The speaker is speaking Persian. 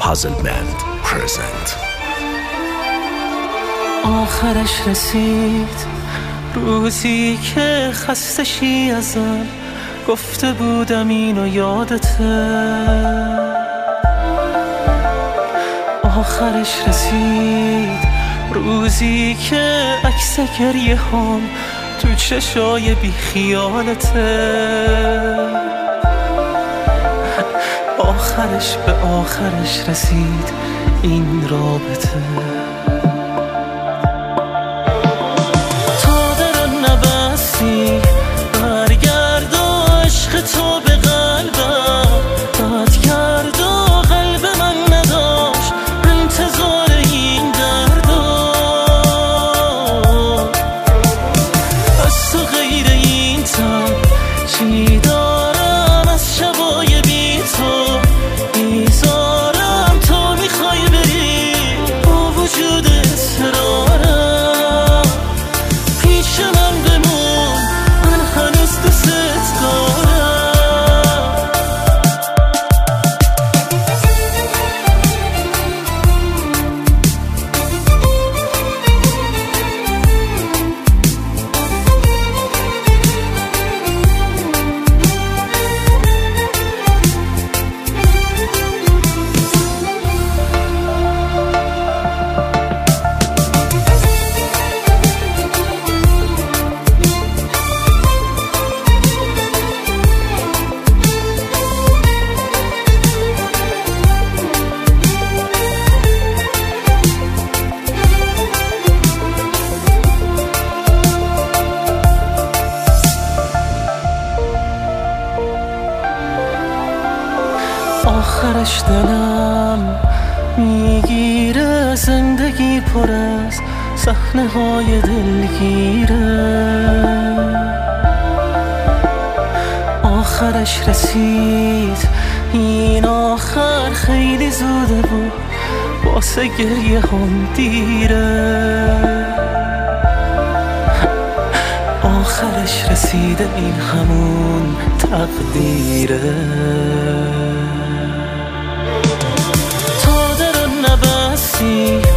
Puzzlement present. آخرش رسید روزی که خستشی ازم گفته بودم اینو یادته. آخرش رسید روزی که عکس گریه هم تو چشای بی خیالته. آخرش به آخرش رسید این رابطه. تا در نبستی برگرد و عشق تو به قلبم قد کرد و قلب من نداشت انتظار این دردا. از تو غیر این تن چی دارم از شبای بی تو میذارم تو میخوای بری با وجود اصرارم پیش من بمون من هنوز دوست دارم. آخرش دلم میگیره زندگی پر از صحنه های دلگیره. آخرش رسید این آخر خیلی زوده و واسه گریه هم دیره. آخرش رسیده این همون تقدیره. تا در نبستی